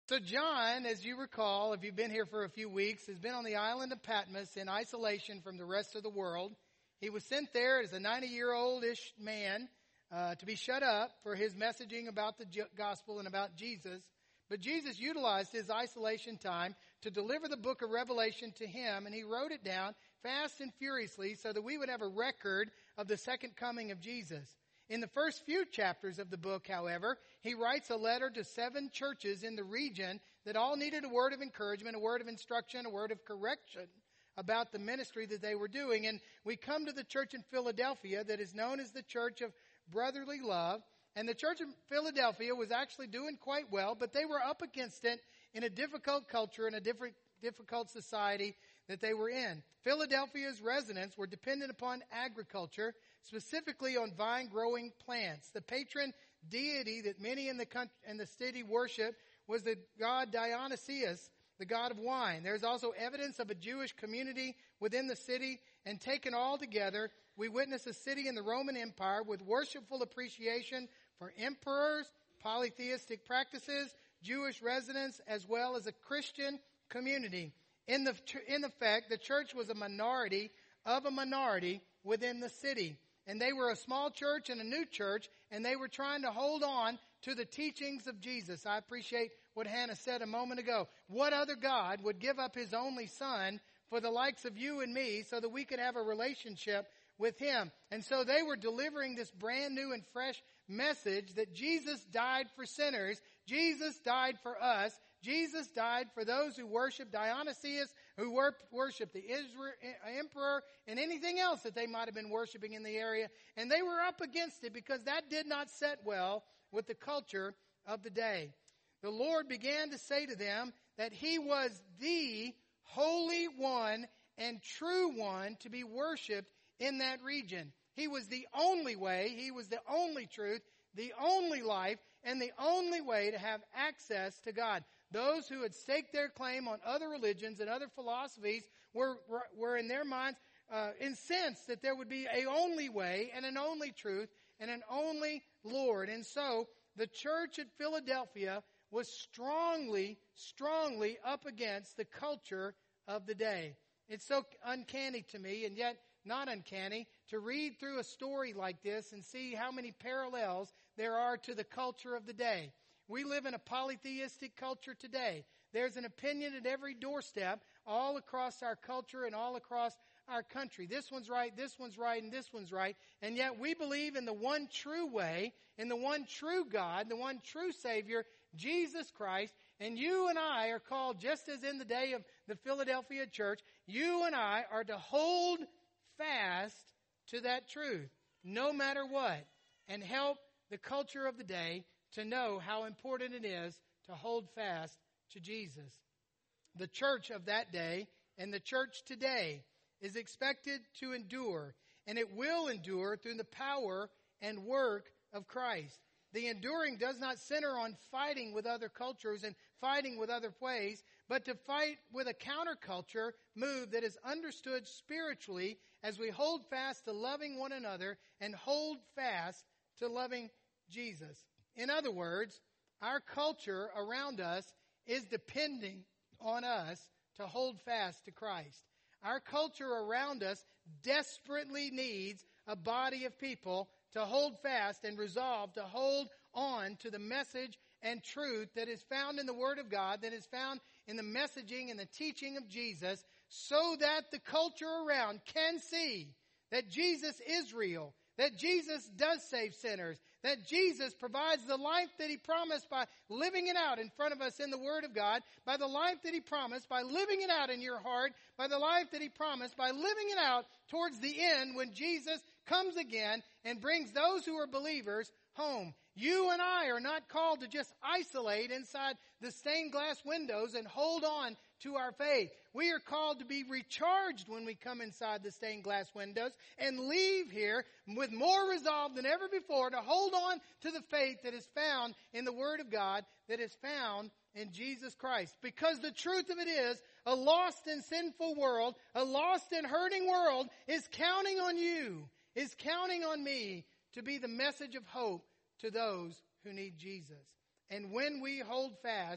So John, as you recall, if you've been here for a few weeks, has been on the island of Patmos in isolation from the rest of the world. He was sent there as a 90-year-old-ish man to be shut up for his messaging about the gospel and about Jesus. But Jesus utilized his isolation time to deliver the book of Revelation to him, and he wrote it down fast and furiously so that we would have a record of the second coming of Jesus. In the first few chapters of the book, however, he writes a letter to 7 churches in the region that all needed a word of encouragement, a word of instruction, a word of correction about the ministry that they were doing. And we come to the church in Philadelphia that is known as the Church of Brotherly Love. And the Church of Philadelphia was actually doing quite well, but they were up against it in a difficult culture and a difficult society that they were in. Philadelphia's residents were dependent upon agriculture, specifically on vine-growing plants. The patron deity that many in the city worship was the god Dionysius, the god of wine. There's also evidence of a Jewish community within the city, and taken all together, we witness a city in the Roman Empire with worshipful appreciation for emperors, polytheistic practices, Jewish residents, as well as a Christian community. In effect, the church was a minority of a minority within the city. And they were a small church and a new church, and they were trying to hold on to the teachings of Jesus. I appreciate what Hannah said a moment ago. What other God would give up His only Son for the likes of you and me so that we could have a relationship with Him? And so they were delivering this brand new and fresh message that Jesus died for sinners. Jesus died for us. Jesus died for those who worship Dionysius, who worship the emperor, and anything else that they might have been worshiping in the area. And they were up against it because that did not set well with the culture of the day. The Lord began to say to them that He was the Holy One and true one to be worshiped in that region. He was the only way, He was the only truth, the only life, and the only way to have access to God. Those who had staked their claim on other religions and other philosophies were in their minds incensed that there would be a only way and an only truth and an only Lord. And so the church at Philadelphia was strongly up against the culture of the day. It's so uncanny to me, and yet not uncanny, to read through a story like this and see how many parallels there are to the culture of the day. We live in a polytheistic culture today. There's an opinion at every doorstep all across our culture and all across our country. This one's right, and this one's right. And yet we believe in the one true way, in the one true God, the one true Savior, Jesus Christ. And you and I are called, just as in the day of the Philadelphia church, you and I are to hold fast to that truth, no matter what, and help the culture of the day to know how important it is to hold fast to Jesus. The church of that day and the church today is expected to endure, and it will endure through the power and work of Christ. The enduring does not center on fighting with other cultures and fighting with other ways, but to fight with a counterculture move that is understood spiritually as we hold fast to loving one another and hold fast to loving Jesus. In other words, our culture around us is depending on us to hold fast to Christ. Our culture around us desperately needs a body of people to hold fast and resolve to hold on to the message and truth that is found in the Word of God, that is found in the messaging and the teaching of Jesus, so that the culture around can see that Jesus is real, that Jesus does save sinners, that Jesus provides the life that He promised by living it out in front of us in the Word of God, by the life that He promised, by living it out in your heart, by the life that He promised, by living it out towards the end when Jesus comes again and brings those who are believers home. You and I are not called to just isolate inside the stained glass windows and hold on to our faith. We are called to be recharged when we come inside the stained glass windows and leave here with more resolve than ever before to hold on to the faith that is found in the Word of God, that is found in Jesus Christ. Because the truth of it is, a lost and sinful world, a lost and hurting world is counting on you, is counting on me to be the message of hope to those who need Jesus. And when we hold fast,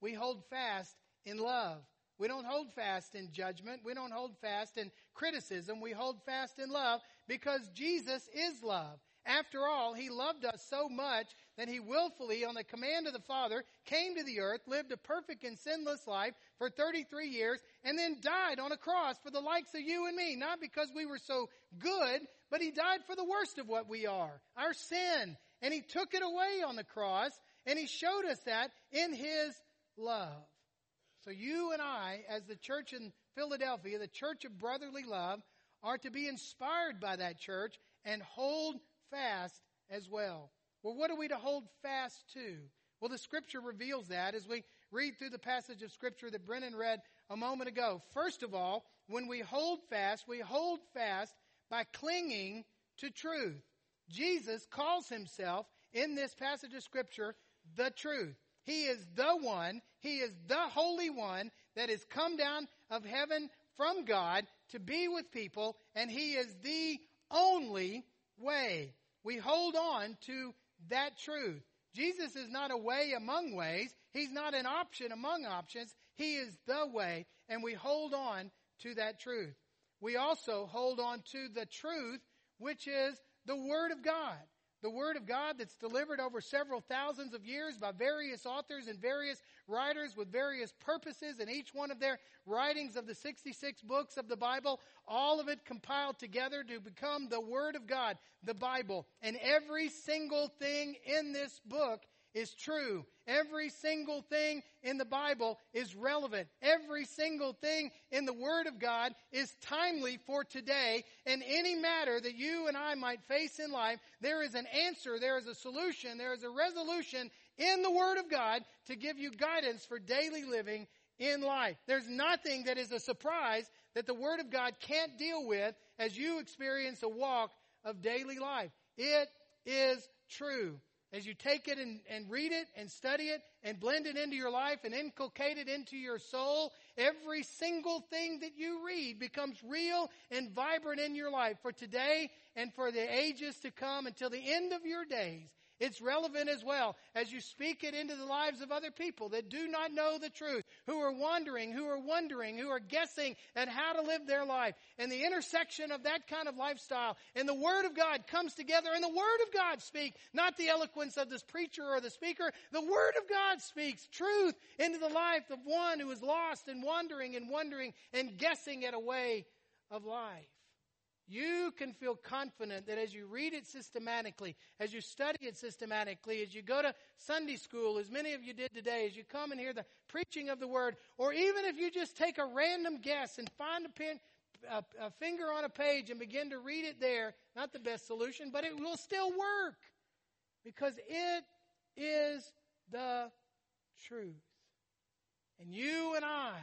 we hold fast in love. We don't hold fast in judgment. We don't hold fast in criticism. We hold fast in love because Jesus is love. After all, he loved us so much that he willfully, on the command of the Father, came to the earth, lived a perfect and sinless life for 33 years, and then died on a cross for the likes of you and me. Not because we were so good, but he died for the worst of what we are, our sin. And he took it away on the cross, and he showed us that in his love. So you and I, as the church in Philadelphia, the church of brotherly love, are to be inspired by that church and hold fast as well. Well, what are we to hold fast to? Well, the Scripture reveals that as we read through the passage of Scripture that Brennan read a moment ago. First of all, when we hold fast by clinging to truth. Jesus calls himself in this passage of Scripture the truth. He is the one, he is the Holy One that has come down of heaven from God to be with people, and he is the only way. We hold on to that truth. Jesus is not a way among ways. He's not an option among options. He is the way, and we hold on to that truth. We also hold on to the truth, which is the Word of God. The Word of God that's delivered over several thousands of years by various authors and various writers with various purposes, and each one of their writings of the 66 books of the Bible, all of it compiled together to become the Word of God, the Bible. And every single thing in this book is true. Every single thing in the Bible is relevant. Every single thing in the Word of God is timely for today. And any matter that you and I might face in life, there is an answer, there is a solution, there is a resolution in the Word of God to give you guidance for daily living in life. There's nothing that is a surprise that the Word of God can't deal with as you experience a walk of daily life. It is true. As you take it and read it and study it and blend it into your life and inculcate it into your soul, every single thing that you read becomes real and vibrant in your life for today and for the ages to come until the end of your days. It's relevant as well as you speak it into the lives of other people that do not know the truth, who are wondering, who are guessing at how to live their life. And the intersection of that kind of lifestyle and the Word of God comes together, and the Word of God speaks, not the eloquence of this preacher or the speaker. The Word of God speaks truth into the life of one who is lost and wandering and guessing at a way of life. You can feel confident that as you read it systematically, as you study it systematically, as you go to Sunday school, as many of you did today, as you come and hear the preaching of the Word, or even if you just take a random guess and find a finger on a page and begin to read it there, not the best solution, but it will still work because it is the truth. And you and I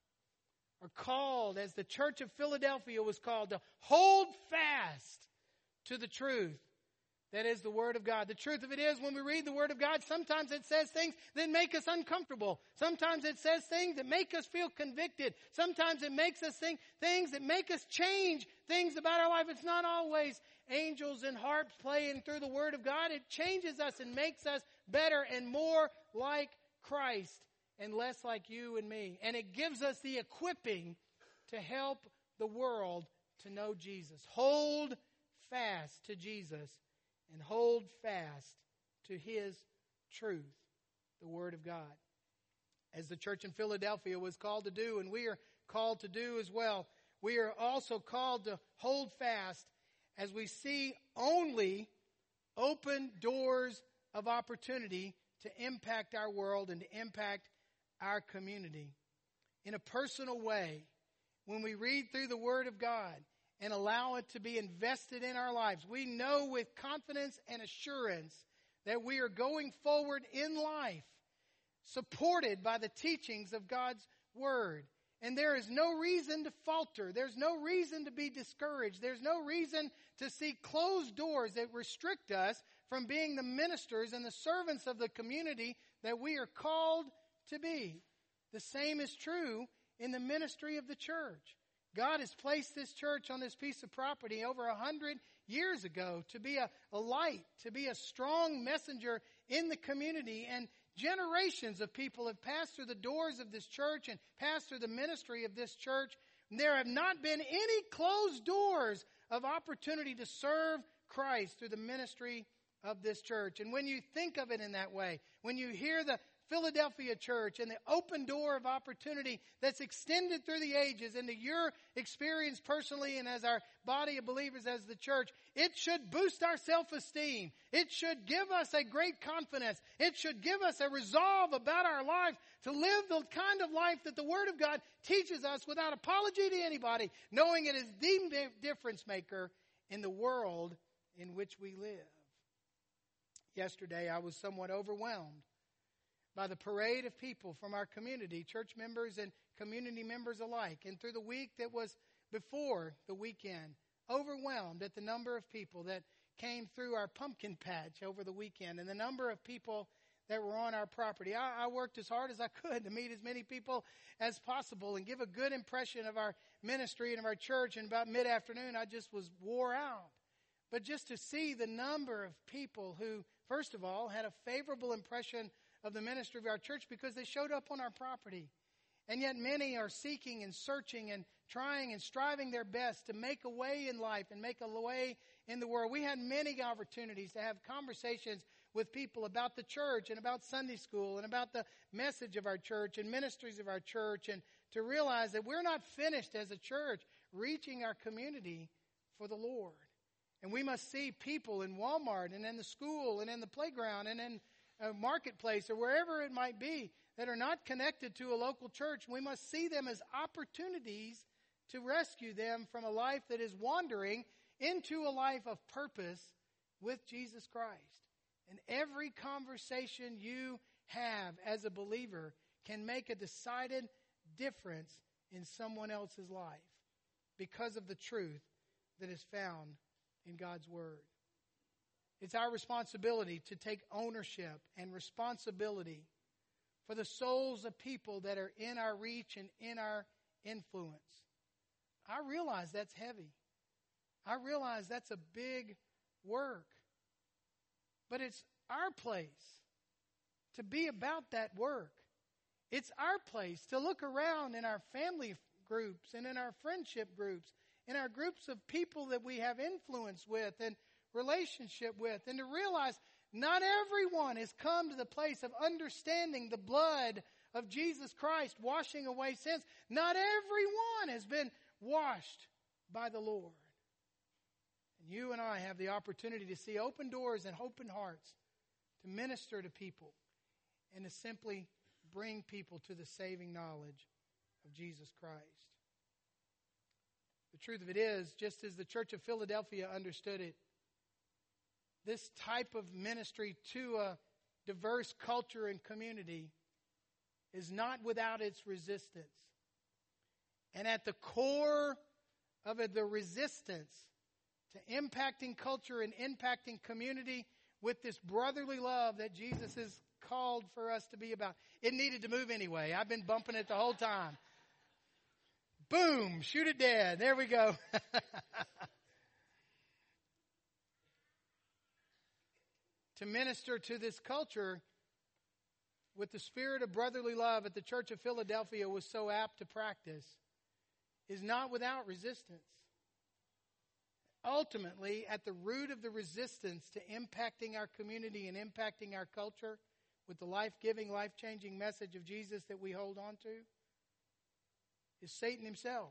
are called, as the church of Philadelphia was called, to hold fast to the truth that is the Word of God. The truth of it is, when we read the Word of God, sometimes it says things that make us uncomfortable. Sometimes it says things that make us feel convicted. Sometimes it makes us think things that make us change things about our life. It's not always angels and harps playing through the Word of God. It changes us and makes us better and more like Christ and less like you and me. And it gives us the equipping to help the world to know Jesus. Hold fast to Jesus and hold fast to His truth, the Word of God. As the church in Philadelphia was called to do, and we are called to do as well, we are also called to hold fast as we see only open doors of opportunity to impact our world and to impact our community in a personal way. When we read through the Word of God and allow it to be invested in our lives, we know with confidence and assurance that we are going forward in life, supported by the teachings of God's Word. And there is no reason to falter. There's no reason to be discouraged. There's no reason to see closed doors that restrict us from being the ministers and the servants of the community that we are called to be. The same is true in the ministry of the church. God has placed this church on this piece of property over 100 years ago to be a light, to be a strong messenger in the community, and Generations of people have passed through the doors of this church and passed through the ministry of this church. There have not been any closed doors of opportunity to serve Christ through the ministry of this church. And when you think of it in that way, when you hear the Philadelphia church and the open door of opportunity that's extended through the ages into your experience personally and as our body of believers as the church, it should boost our self-esteem. It should give us a great confidence. It should give us a resolve about our life to live the kind of life that the Word of God teaches us without apology to anybody, knowing it is the difference maker in the world in which we live. Yesterday, I was somewhat overwhelmed by the parade of people from our community, church members and community members alike. And through the week that was before the weekend, overwhelmed at the number of people that came through our pumpkin patch over the weekend and the number of people that were on our property. I worked as hard as I could to meet as many people as possible and give a good impression of our ministry and of our church. And about mid-afternoon, I just was wore out. But just to see the number of people who, first of all, had a favorable impression of the ministry of our church because they showed up on our property. And yet many are seeking and searching and trying and striving their best to make a way in life and make a way in the world. We had many opportunities to have conversations with people about the church and about Sunday school and about the message of our church and ministries of our church, and to realize that we're not finished as a church reaching our community for the Lord. And we must see people in Walmart and in the school and in the playground and in a marketplace or wherever it might be that are not connected to a local church. We must see them as opportunities to rescue them from a life that is wandering into a life of purpose with Jesus Christ. And every conversation you have as a believer can make a decided difference in someone else's life because of the truth that is found in God's Word. It's our responsibility to take ownership and responsibility for the souls of people that are in our reach and in our influence. I realize that's heavy. I realize that's a big work. But it's our place to be about that work. It's our place to look around in our family groups and in our friendship groups, in our groups of people that we have influence with and relationship with, and to realize not everyone has come to the place of understanding the blood of Jesus Christ washing away sins. Not everyone has been washed by the Lord. And you and I have the opportunity to see open doors and open hearts, to minister to people, and to simply bring people to the saving knowledge of Jesus Christ. The truth of it is, just as the Church of Philadelphia understood it, this type of ministry to a diverse culture and community is not without its resistance. And at the core of it, the resistance to impacting culture and impacting community with this brotherly love that Jesus has called for us to be about. It needed to move anyway. I've been bumping it the whole time. Boom, shoot it dead. There we go. To minister to this culture with the spirit of brotherly love that the Church of Philadelphia was so apt to practice is not without resistance. Ultimately, at the root of the resistance to impacting our community and impacting our culture with the life-giving, life-changing message of Jesus that we hold on to is Satan himself.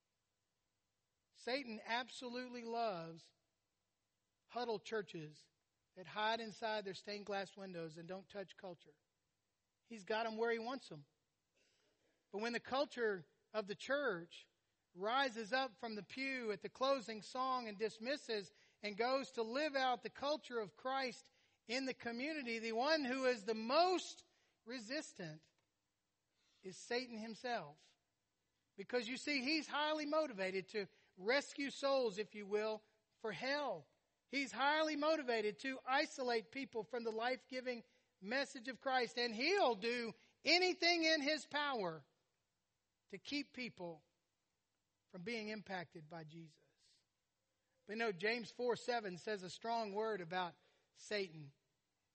Satan absolutely loves huddle churches that hide inside their stained glass windows and don't touch culture. He's got them where he wants them. But when the culture of the church rises up from the pew at the closing song and dismisses and goes to live out the culture of Christ in the community, the one who is the most resistant is Satan himself. Because you see, he's highly motivated to rescue souls, if you will, for hell. He's highly motivated to isolate people from the life-giving message of Christ. And he'll do anything in his power to keep people from being impacted by Jesus. But James 4:7 says a strong word about Satan.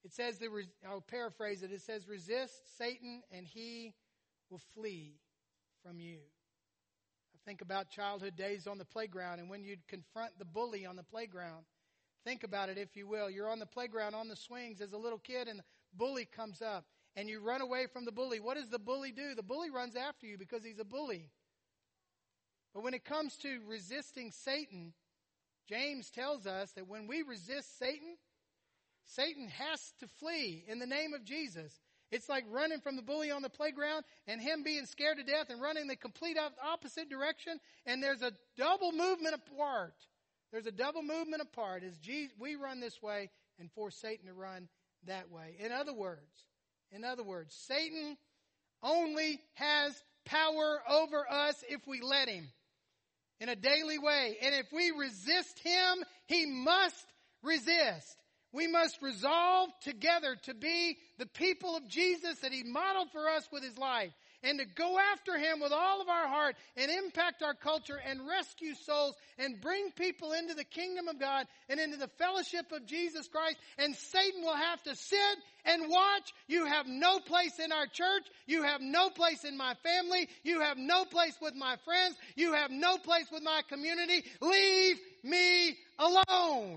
It says, I'll paraphrase it. It says, resist Satan and he will flee from you. I think about childhood days on the playground, and when you'd confront the bully on the playground. Think about it, if you will. You're on the playground on the swings as a little kid, and the bully comes up, and you run away from the bully. What does the bully do? The bully runs after you because he's a bully. But when it comes to resisting Satan, James tells us that when we resist Satan, Satan has to flee in the name of Jesus. It's like running from the bully on the playground and him being scared to death and running the complete opposite direction. And there's a double movement apart. There's a double movement apart as we run this way and force Satan to run that way. In other words, Satan only has power over us if we let him in a daily way. And if we resist him, he must resist. We must resolve together to be the people of Jesus that he modeled for us with his life, and to go after him with all of our heart and impact our culture and rescue souls and bring people into the kingdom of God and into the fellowship of Jesus Christ. And Satan will have to sit and watch. You have no place in our church. You have no place in my family. You have no place with my friends. You have no place with my community. Leave me alone.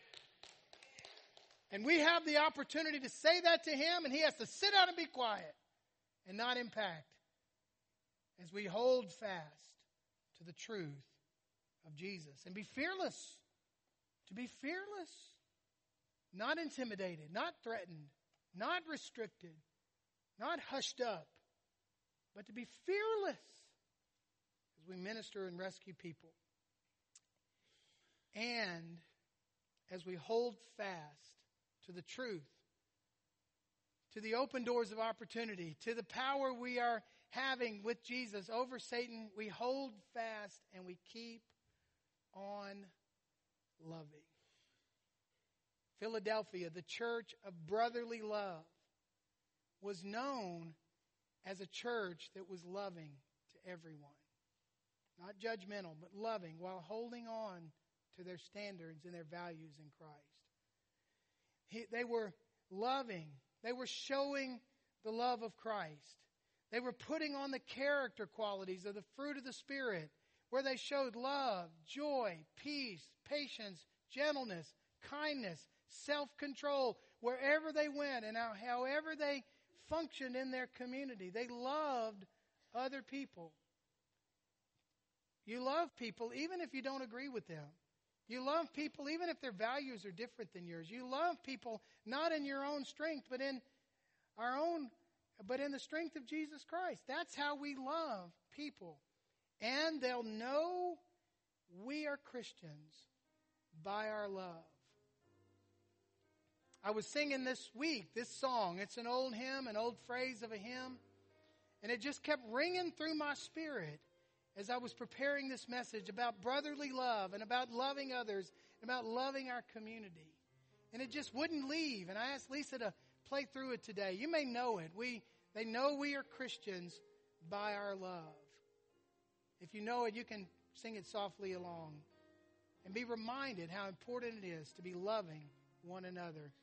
And we have the opportunity to say that to him, and he has to sit down and be quiet and not impact as we hold fast to the truth of Jesus. And be fearless. To be fearless. Not intimidated, not threatened, not restricted, not hushed up, but to be fearless as we minister and rescue people. And as we hold fast to the truth, to the open doors of opportunity, to the power we are having with Jesus over Satan, we hold fast and we keep on loving. Philadelphia, the church of brotherly love, was known as a church that was loving to everyone. Not judgmental, but loving, while holding on to their standards and their values in Christ. They were loving. They were showing the love of Christ. They were putting on the character qualities of the fruit of the Spirit, where they showed love, joy, peace, patience, gentleness, kindness, self-control, wherever they went and however they functioned in their community. They loved other people. You love people even if you don't agree with them. You love people even if their values are different than yours. You love people not in your own strength, but in the strength of Jesus Christ. That's how we love people. And they'll know we are Christians by our love. I was singing this week this song. It's an old hymn, an old phrase of a hymn. And it just kept ringing through my spirit as I was preparing this message about brotherly love and about loving others and about loving our community. And it just wouldn't leave. And I asked Lisa to play through it today. You may know it. They know we are Christians by our love. If you know it, you can sing it softly along. And be reminded how important it is to be loving one another